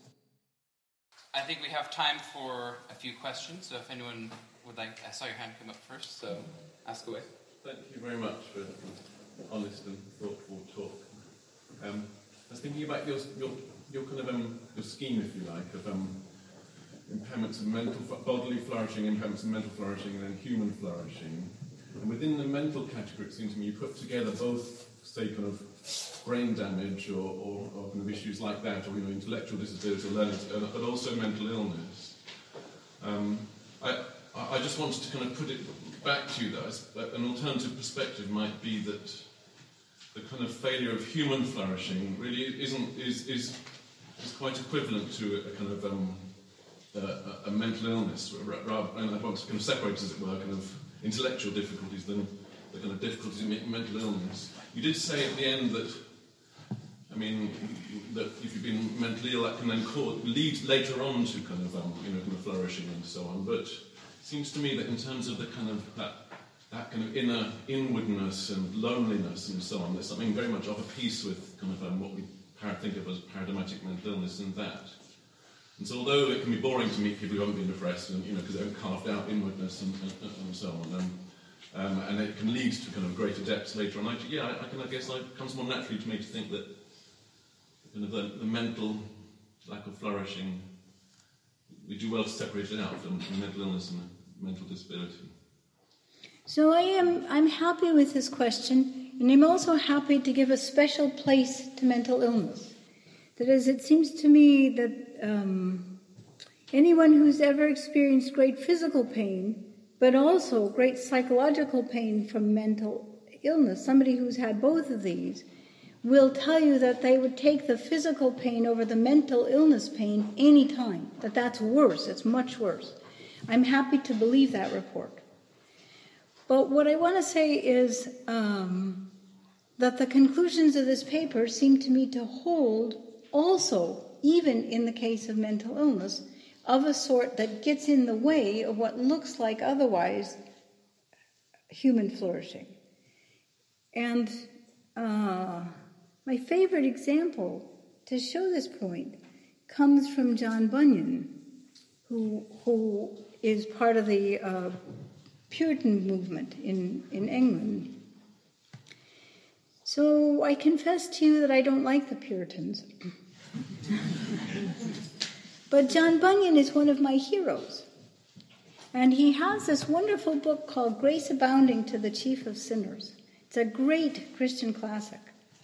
I think we have time for a few questions, so if anyone would like... I saw your hand come up first, so ask away. Thank you very much for an honest and thoughtful talk. I was thinking about your kind of your scheme, if you like, of impairments of bodily flourishing, impairments of mental flourishing, and then human flourishing. And within the mental category, it seems to me you put together both, say, kind of brain damage or kind of issues like that, or intellectual disability, learning, but also mental illness. I just wanted to kind of put it back to you that an alternative perspective might be that the kind of failure of human flourishing really is quite equivalent to a kind of a mental illness, and I want to kind of separate, as it were, kind of intellectual difficulties than the kind of difficulties in mental illness. You did say at the end that, I mean, that if you've been mentally ill, that can then lead later on to kind of, kind of flourishing and so on. But it seems to me that in terms of the kind of that kind of inner inwardness and loneliness and so on, there's something very much of a piece with kind of what we think of as paradigmatic mental illness and that. And so although it can be boring to meet people who haven't been depressed, and because they haven't carved out inwardness and so on, and it can lead to kind of greater depths later on, I guess it comes more naturally to me to think that kind of the mental lack of flourishing, we do well to separate it out from mental illness and mental disability. So I'm happy with this question, and I'm also happy to give a special place to mental illness. That is, it seems to me that anyone who's ever experienced great physical pain, but also great psychological pain from mental illness, somebody who's had both of these, will tell you that they would take the physical pain over the mental illness pain any time, that's worse, it's much worse. I'm happy to believe that report. But what I want to say is that the conclusions of this paper seem to me to hold also, even in the case of mental illness, of a sort that gets in the way of what looks like otherwise human flourishing. And my favorite example to show this point comes from John Bunyan, who is part of the Puritan movement in England. So I confess to you that I don't like the Puritans. But John Bunyan is one of my heroes. And he has this wonderful book called Grace Abounding to the Chief of Sinners. It's a great Christian classic.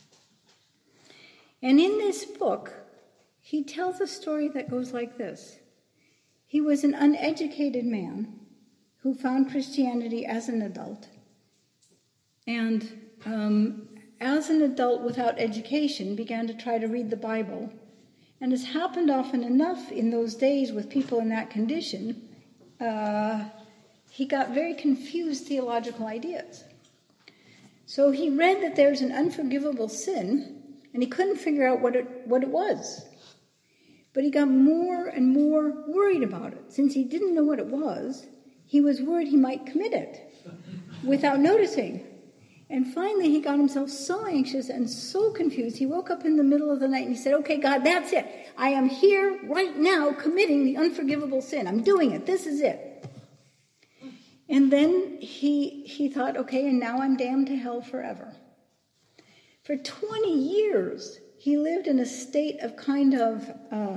And in this book, he tells a story that goes like this. He was an uneducated man who found Christianity as an adult. And as an adult without education, began to try to read the Bible. And as happened often enough in those days with people in that condition, he got very confused theological ideas. So he read that there's an unforgivable sin, and he couldn't figure out what it was. But he got more and more worried about it. Since he didn't know what it was, he was worried he might commit it without noticing. And finally, he got himself so anxious and so confused, he woke up in the middle of the night and he said, "Okay, God, that's it. I am here right now committing the unforgivable sin. I'm doing it. This is it." And then he thought, okay, and now I'm damned to hell forever. For 20 years, he lived in a state of kind of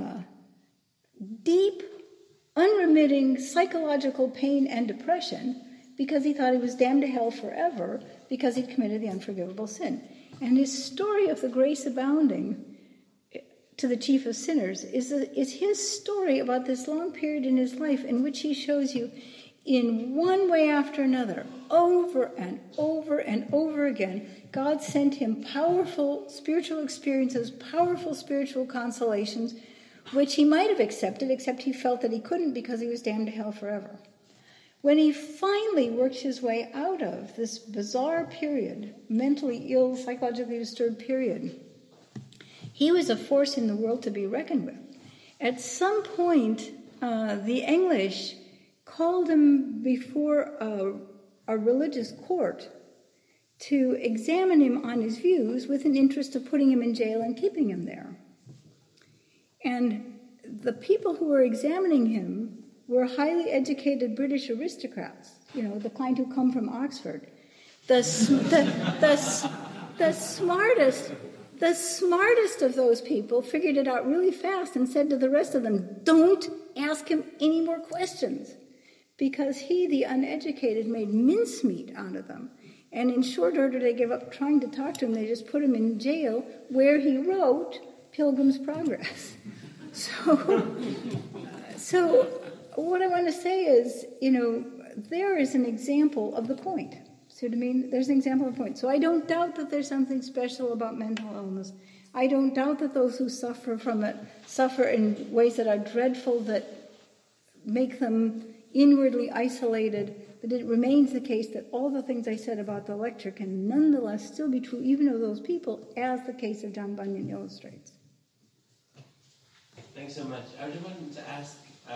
deep, unremitting psychological pain and depression because he thought he was damned to hell forever because he'd committed the unforgivable sin. And his story of the grace abounding to the chief of sinners is his story about this long period in his life in which he shows you in one way after another, over and over and over again, God sent him powerful spiritual experiences, powerful spiritual consolations, which he might have accepted, except he felt that he couldn't because he was damned to hell forever. When he finally worked his way out of this bizarre period, mentally ill, psychologically disturbed period, he was a force in the world to be reckoned with. At some point, the English called him before a religious court to examine him on his views with an interest of putting him in jail and keeping him there. And the people who were examining him were highly educated British aristocrats, the kind who come from Oxford. The smartest of those people figured it out really fast and said to the rest of them, "Don't ask him any more questions," because he, the uneducated, made mincemeat out of them. And in short order, they gave up trying to talk to him. They just put him in jail where he wrote Pilgrim's Progress. So what I want to say is, there is an example of the point. So there's an example of the point. So I don't doubt that there's something special about mental illness. I don't doubt that those who suffer from it suffer in ways that are dreadful, that make them inwardly isolated, but it remains the case that all the things I said about the lecture can nonetheless still be true even of those people, as the case of John Bunyan illustrates. Thanks so much. I just wanted to ask,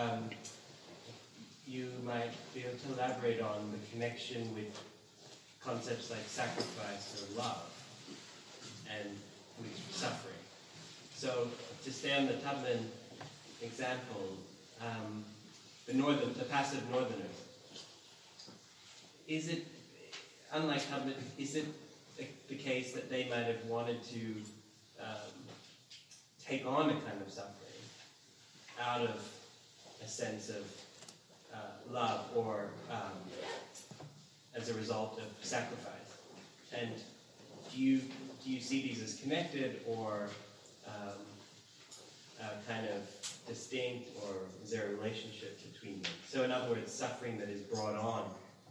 you might be able to elaborate on the connection with concepts like sacrifice or love and with suffering. So to stay on the Tubman example, the passive northerners, is it, unlike Tubman, is it the case that they might have wanted to take on a kind of suffering out of a sense of love or as a result of sacrifice? And do you see these as connected or kind of distinct, or is there a relationship between them? So in other words, suffering that is brought on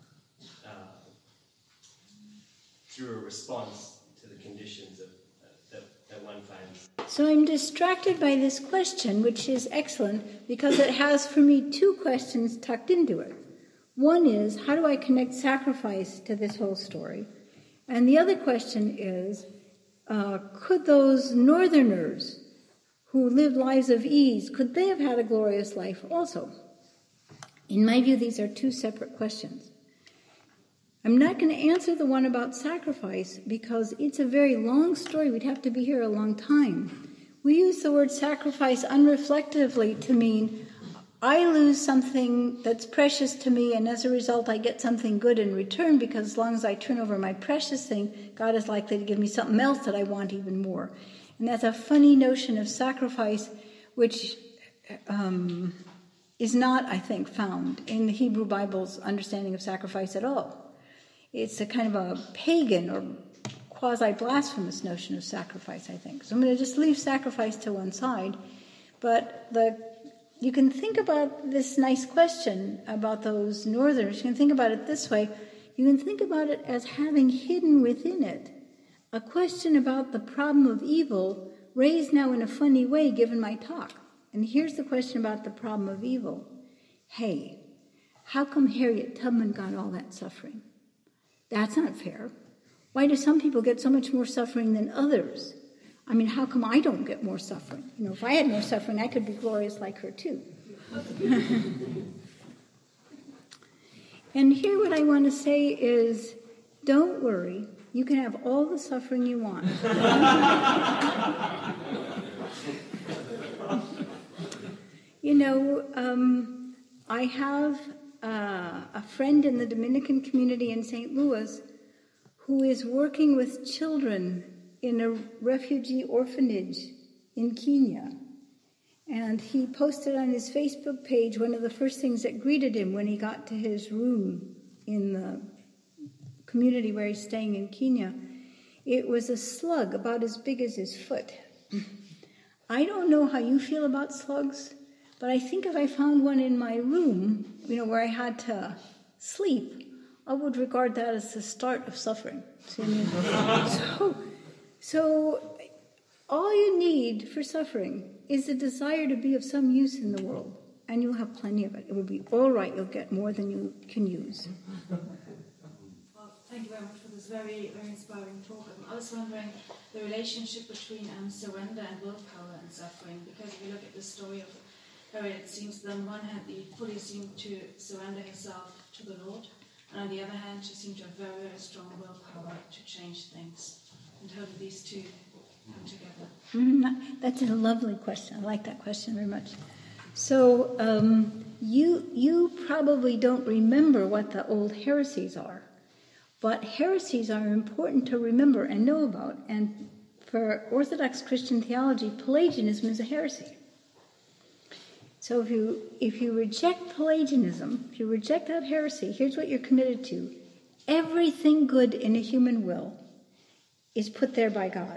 through a response to the conditions that one finds. So I'm distracted by this question, which is excellent, because it has for me two questions tucked into it. One is, how do I connect sacrifice to this whole story? And the other question is, could those northerners who lived lives of ease, could they have had a glorious life also? In my view, these are two separate questions. I'm not going to answer the one about sacrifice because it's a very long story. We'd have to be here a long time. We use the word sacrifice unreflectively to mean I lose something that's precious to me, and as a result I get something good in return, because as long as I turn over my precious thing, God is likely to give me something else that I want even more. And that's a funny notion of sacrifice, which is not, I think, found in the Hebrew Bible's understanding of sacrifice at all. It's a kind of a pagan or quasi-blasphemous notion of sacrifice, I think. So I'm going to just leave sacrifice to one side. But you can think about this nice question about those northerners. You can think about it this way. You can think about it as having hidden within it a question about the problem of evil, raised now in a funny way given my talk. And here's the question about the problem of evil. Hey, how come Harriet Tubman got all that suffering? That's not fair. Why do some people get so much more suffering than others? I mean, how come I don't get more suffering? You know, if I had more suffering, I could be glorious like her too. And here what I want to say is, don't worry. You can have all the suffering you want. You know, I have a friend in the Dominican community in St. Louis who is working with children in a refugee orphanage in Kenya. And he posted on his Facebook page one of the first things that greeted him when he got to his room in the community where he's staying in Kenya. It was a slug about as big as his foot. I don't know how you feel about slugs, but I think if I found one in my room, you know, where I had to sleep, I would regard that as the start of suffering. See what I mean? So all you need for suffering is the desire to be of some use in the world, and you'll have plenty of it. It will be all right. You'll get more than you can use. Well, thank you very much for this very, very inspiring talk. I was wondering the relationship between surrender and willpower and suffering, because if you look at the story of Harriet, it seems that on one hand, he fully seemed to surrender herself to the Lord, and on the other hand, she seemed to have very, very strong willpower to change things. And how do these two come together? Mm-hmm. That's a lovely question. I like that question very much. So you probably don't remember what the old heresies are, but heresies are important to remember and know about. And for Orthodox Christian theology, Pelagianism is a heresy. So if you reject Pelagianism, if you reject that heresy, here's what you're committed to. Everything good in a human will is put there by God.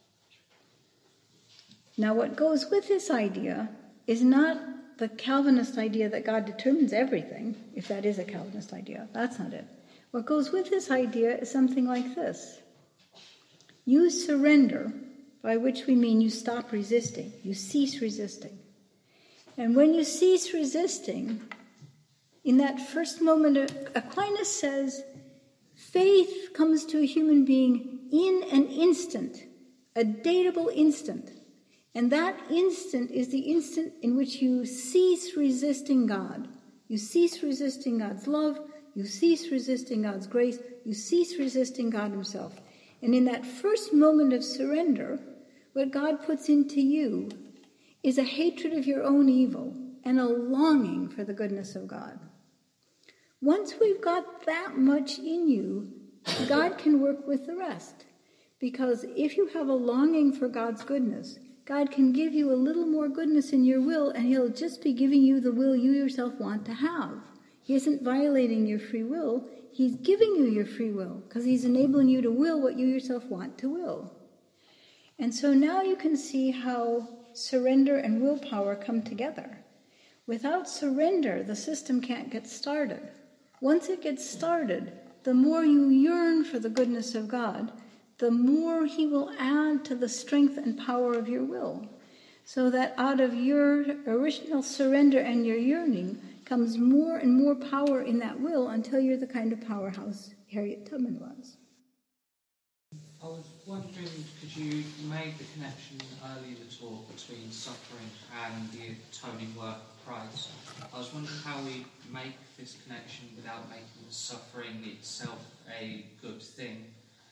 Now, what goes with this idea is not the Calvinist idea that God determines everything, if that is a Calvinist idea. That's not it. What goes with this idea is something like this. You surrender, by which we mean you stop resisting, you cease resisting. And when you cease resisting, in that first moment, Aquinas says, faith comes to a human being in an instant, a datable instant. And that instant is the instant in which you cease resisting God. You cease resisting God's love. You cease resisting God's grace. You cease resisting God himself. And in that first moment of surrender, what God puts into you is a hatred of your own evil and a longing for the goodness of God. Once we've got that much in you, God can work with the rest. Because if you have a longing for God's goodness, God can give you a little more goodness in your will, and he'll just be giving you the will you yourself want to have. He isn't violating your free will. He's giving you your free will, because he's enabling you to will what you yourself want to will. And so now you can see how surrender and willpower come together. Without surrender, the system can't get started. Once it gets started, the more you yearn for the goodness of God, the more he will add to the strength and power of your will. So that out of your original surrender and your yearning comes more and more power in that will until you're the kind of powerhouse Harriet Tubman was. I was wondering, because you made the connection earlier in the talk between suffering and the atoning work of Christ. I was wondering how we make this connection without making the suffering itself a good thing.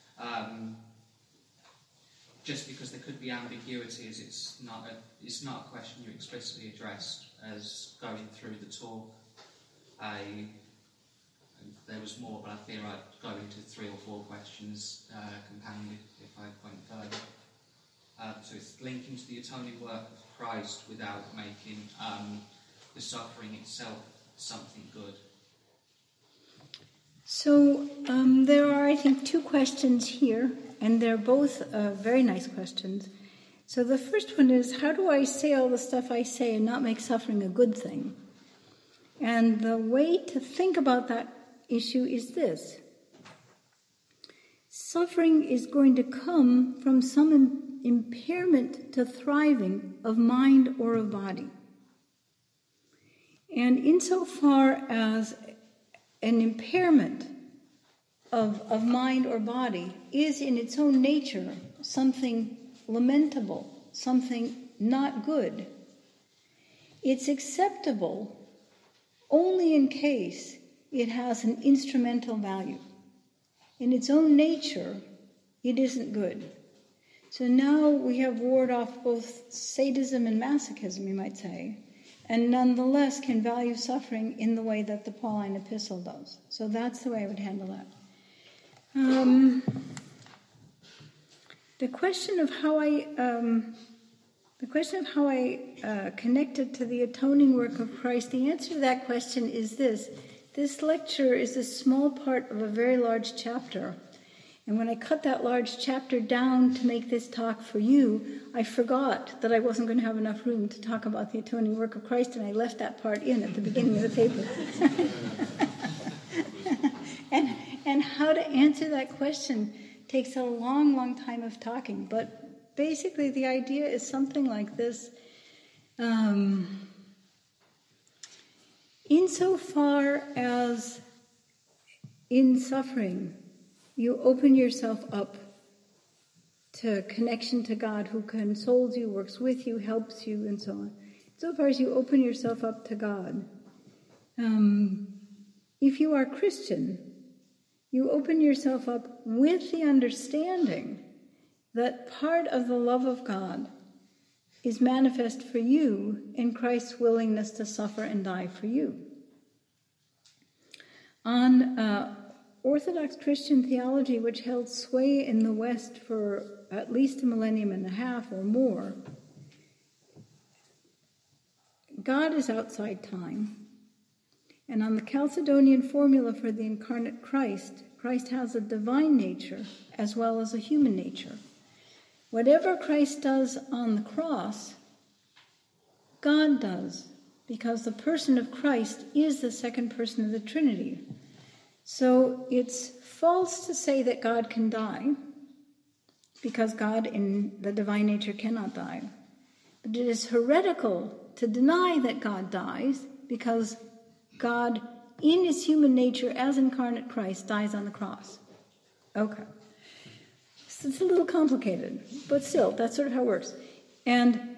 Just because there could be ambiguities, it's not a question you explicitly addressed as going through the talk. There was more, but I fear I'd go into 3 or 4 questions compounded if I went further. So it's linking to the atoning work of Christ without making the suffering itself something good. So there are, I think, 2 questions here, and they're both very nice questions. So the first one is, how do I say all the stuff I say and not make suffering a good thing? And the way to think about that issue is this. Suffering is going to come from some impairment to thriving of mind or of body. And insofar as an impairment of mind or body is in its own nature something lamentable, something not good, it's acceptable only in case it has an instrumental value. In its own nature, it isn't good. So now we have warded off both sadism and masochism, you might say, and nonetheless can value suffering in the way that the Pauline epistle does. So that's the way I would handle that. The question of how I connected to the atoning work of Christ, the answer to that question is this. This lecture is a small part of a very large chapter. And when I cut that large chapter down to make this talk for you, I forgot that I wasn't going to have enough room to talk about the atoning work of Christ, and I left that part in at the beginning of the paper. and how to answer that question takes a long, long time of talking. But basically the idea is something like this. Insofar as in suffering, you open yourself up to connection to God who consoles you, works with you, helps you, and so on. Insofar as you open yourself up to God, if you are Christian, you open yourself up with the understanding that part of the love of God is manifest for you in Christ's willingness to suffer and die for you. On Orthodox Christian theology, which held sway in the West for at least 1.5 millennia or more, God is outside time. And on the Chalcedonian formula for the incarnate Christ, Christ has a divine nature as well as a human nature. Whatever Christ does on the cross, God does, because the person of Christ is the second person of the Trinity. So it's false to say that God can die, because God in the divine nature cannot die. But it is heretical to deny that God dies, because God, in his human nature as incarnate Christ, dies on the cross. Okay. So it's a little complicated, but still, that's sort of how it works. And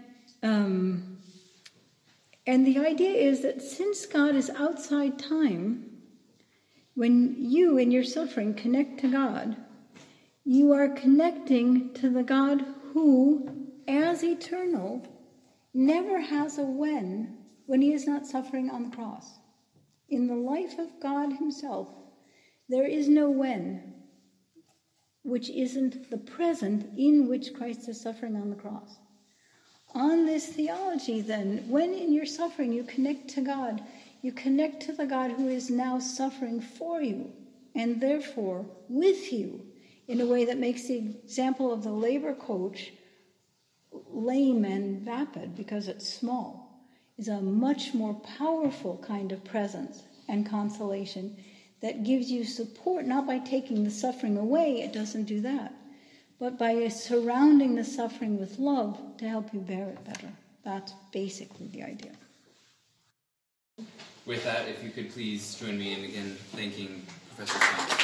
the idea is that since God is outside time, when you, in your suffering, connect to God, you are connecting to the God who, as eternal, never has a when he is not suffering on the cross. In the life of God himself, there is no when which isn't the present in which Christ is suffering on the cross. On this theology, then, when in your suffering you connect to God, you connect to the God who is now suffering for you, and therefore with you, in a way that makes the example of the labor coach lame and vapid because it's small, is a much more powerful kind of presence and consolation that gives you support, not by taking the suffering away, it doesn't do that, but by surrounding the suffering with love to help you bear it better. That's basically the idea. With that, if you could please join me in again thanking Professor Scott.